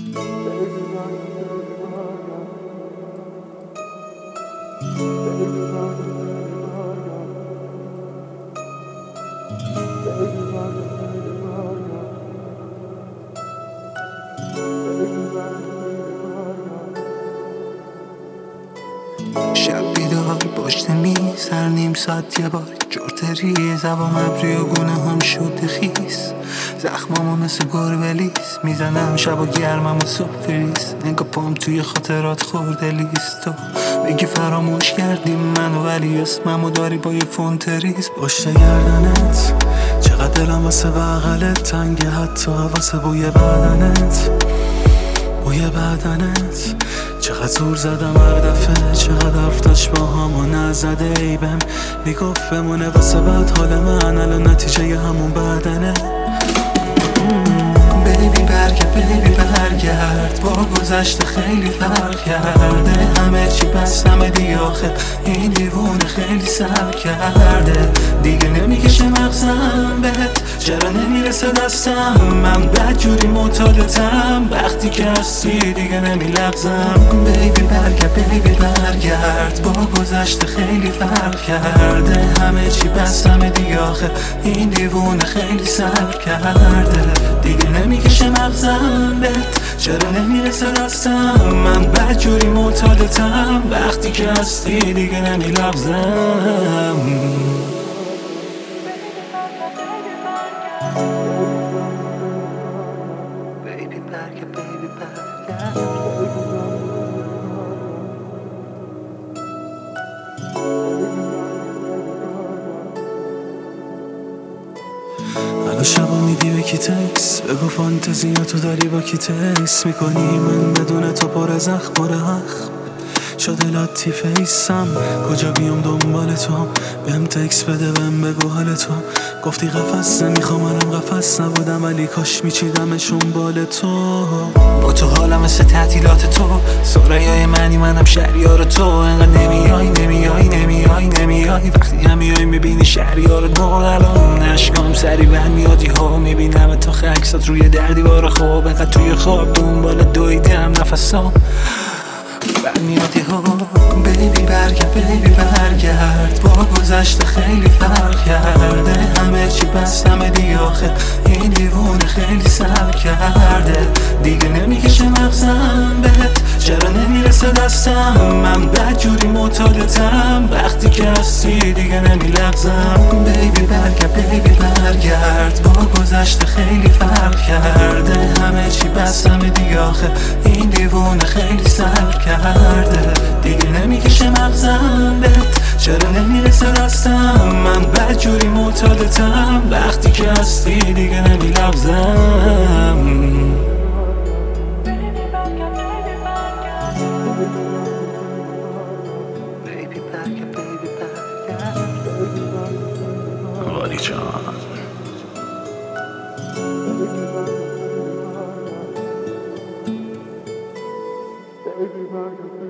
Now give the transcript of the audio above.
شب بیدار پشت میز هر نیم ساعت یه بار جرت ریز هوام ابری و گونه هم شده خیس زخمامو مثل گربلیز میزنم شب و گرمم و صبح فریز نگاه پام توی خاطرات خورده لیست تو بگی فراموش کردیم منو ولی اسممو داری با یه فونت ریز پشت گردنت چقدر دلم واسه بغلت تنگه حتی واسه بوی بدنت چقدر زور زدم هر دفعه چقدر حرف داشت با هم و نزده ای بهم میگفت بمونه واسه بعد حال من الان نتیجه همون بدنه بیبی برگرد با گذشته خیلی فرق کرده همه چی بس همه دیگه آخه این دیوونه خیلی سر کرده دیگه نمیکشه مغزم بهت چرا نمیرسه دستم من بدجوری معتادتم وقتی که هستی دیگه نمیلغزم بیبی برگرد با گذشته خیلی فرق کرده همه چی بس همه دیگه آخه این دیوونه خیلی سر کرده دیگه نمیکشه مغزم بهت چرا نمیرسه دستم من بدجوری معتادتم وقتی که هستی دیگه نمیلغزم بیبی برگرد الان شبا میدی به کی تکس بگو فانتزیاتو داری با کی تکس میکنی من بدون تو پر زخم و رخم شده لاتی فیسم کجا بیام دنبال تو بهم تکس بده بهم بگو حال تو گفتی قفص نمیخوام منم قفص نبودم ولی کاش میچیدمشون بال تو با تو حالم مثل تعطیلات تو سرایای منم شهریار تو انقدر نمیای وقتی هم میای میبینی شهریار نو الان نشکام سری بهم میادی ها میبینم تا عکسات روی در دیوار خواب انقدر توی خواب دنبال دویدم نفسام برمیادی ها بیبی برگرد با گذشته خیلی فرق کرده همه چی بس همه دیگه آخه این دیوونه خیلی سر کرده دیگه نمیکشه مغزم بهت چرا نمیرسه دستم من بدجوری معتادتم وقتی که هستی دیگه نمیلغزم بیبی برگرد با گذشته خیلی فرق کرده همه چی بس همه دیگه آخه این دیوونه خیلی سر کرده دیگه نمیکشه مغزم بهت چرا نمیرسه دستم من بدجوری معتادتم وقتی که هستی دیگه نمیلغزم بیبی برگرد ولی جان Baby,